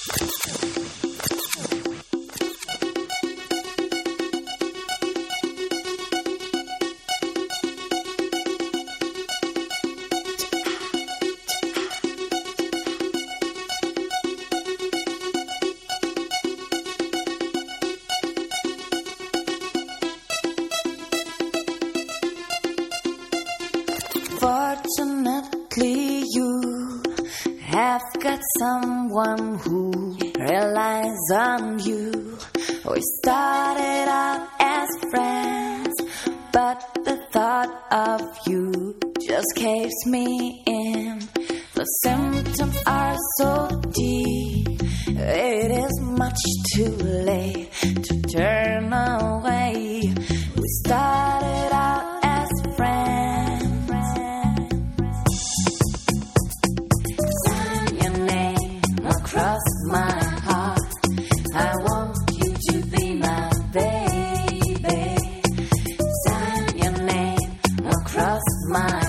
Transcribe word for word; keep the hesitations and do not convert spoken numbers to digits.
Fortunately, you have got someone who relies on you. We started out as friends, but the thought of you just caves me in. The symptoms are so deep, it is much too late to turn away. We started out as friends. Sign your name across my heart. I want you to be my baby. Sign your name across my